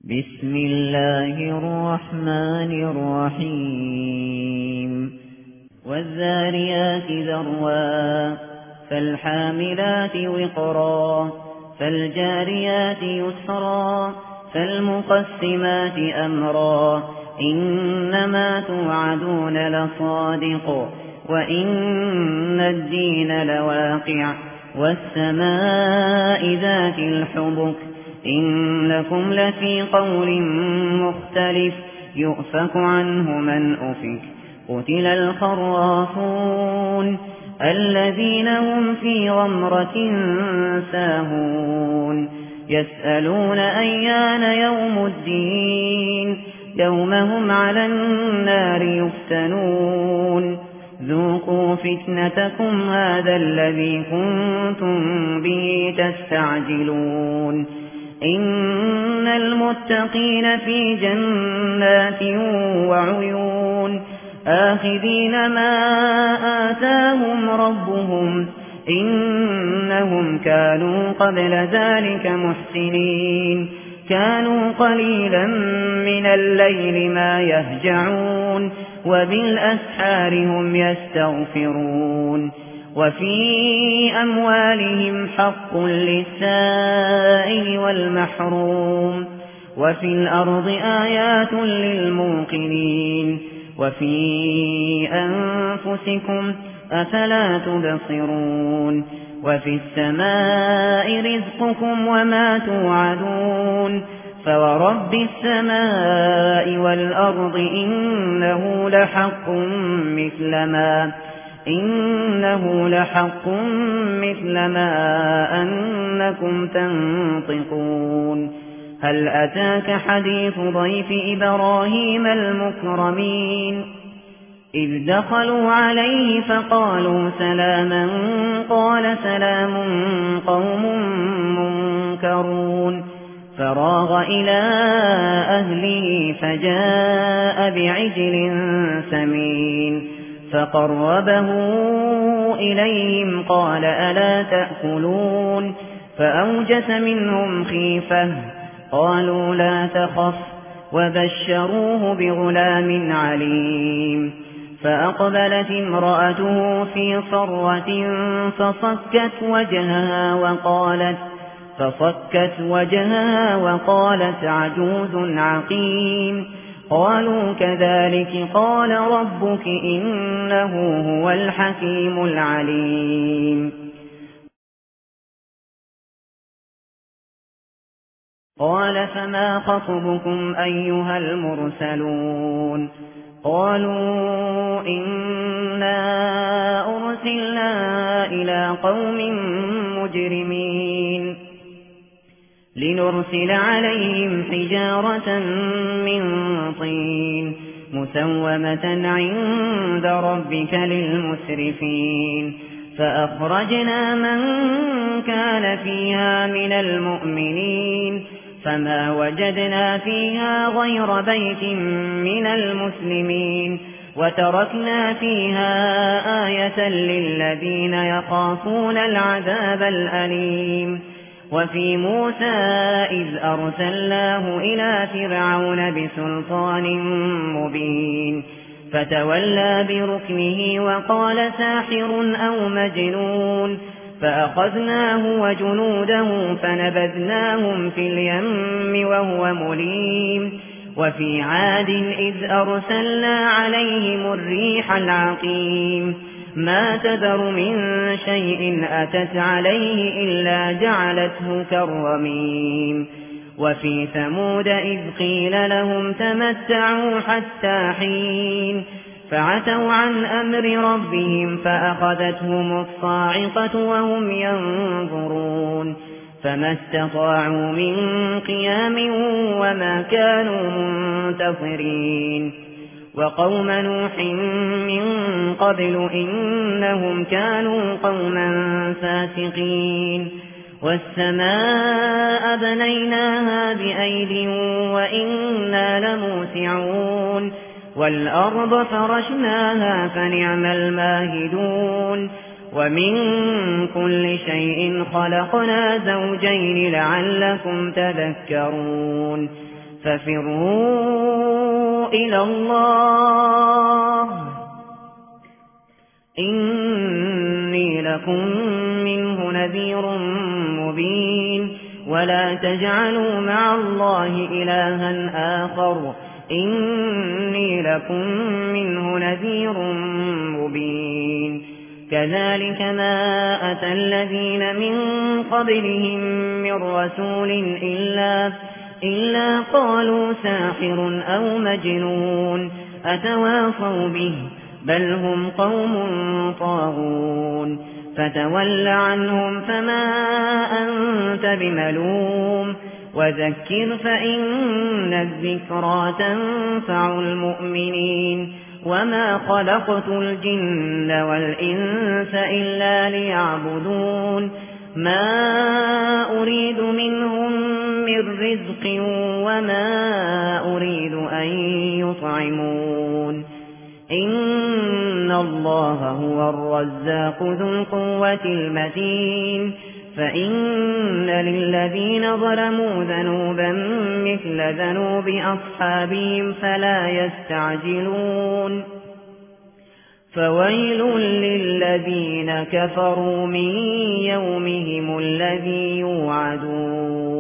بسم الله الرحمن الرحيم والذاريات ذروا فالحاملات وقرا فالجاريات يسرا فالمقسمات أمرا إنما توعدون لصادق وإن الدين لواقع والسماء ذات الحبك إنكم لفي قول مختلف يؤفك عنه من أفك قتل الخرافون الذين هم في غمرة ساهون يسألون أيان يوم الدين يوم هم على النار يفتنون ذوقوا فتنتكم هذا الذي كنتم به تستعجلون إن المتقين في جنات وعيون آخذين ما آتاهم ربهم إنهم كانوا قبل ذلك محسنين كانوا قليلا من الليل ما يهجعون وبالأسحار هم يستغفرون وفي أموالهم حق للسائل والمحروم وفي الأرض آيات للموقنين وفي أنفسكم أفلا تبصرون وفي السماء رزقكم وما توعدون فورب السماء والأرض إنه لحق مثل ما أنكم تنطقون هل أتاك حديث ضيف إبراهيم المكرمين إذ دخلوا عليه فقالوا سلاما قال سلام قوم منكرون فراغ إلى أهله فجاء بعجل سمين فقربه إليهم قال ألا تأكلون فأوجس منهم خيفة قالوا لا تخف وبشروه بغلام عليم فأقبلت امرأته في صرة فصكت وجهها وقالت عجوز عقيم قالوا كذلك قال ربك إنه هو الحكيم العليم قال فما خطبكم أيها المرسلون قالوا إنا أرسلنا إلى قوم مجرمين لنرسل عليهم حجارة من طين مسومة عند ربك للمسرفين فأخرجنا من كان فيها من المؤمنين فما وجدنا فيها غير بيت من المسلمين وتركنا فيها آية للذين يخافون العذاب الأليم وفي موسى إذ أرسلناه إلى فرعون بسلطان مبين فتولى بركنه وقال ساحر أو مجنون فأخذناه وجنوده فنبذناهم في اليم وهو مليم وفي عاد إذ أرسلنا عليهم الريح العقيم ما تذر من شيء أتت عليه إلا جعلته كالرميم وفي ثمود إذ قيل لهم تمتعوا حتى حين فعتوا عن أمر ربهم فأخذتهم الصاعقة وهم ينظرون فما استطاعوا من قيام وما كانوا منتصرين وقوم نوح من قبل إنهم كانوا قوما فاسقين والسماء بنيناها بأيد وإنا لموسعون والأرض فرشناها فنعم الماهدون ومن كل شيء خلقنا زوجين لعلكم تذكرون ففروا إلى الله إني لكم منه نذير مبين ولا تجعلوا مع الله إلها آخر إني لكم منه نذير مبين كذلك ما أتى الذين من قبلهم من رسول إلا قالوا ساحر أو مجنون أتواصوا به بل هم قوم طاغون فتول عنهم فما أنت بملوم وذكر فإن الذكرى تنفع المؤمنين وما خلقت الجن والإنس إلا ليعبدون ما أريد منهم من رزق وما أريد أن يطعمون إن الله هو الرزاق ذو القوة المتين فإن للذين ظلموا ذنوبا مثل ذنوب أصحابهم فلا يستعجلون فويل للذين كفروا من يومهم الذي يوعدون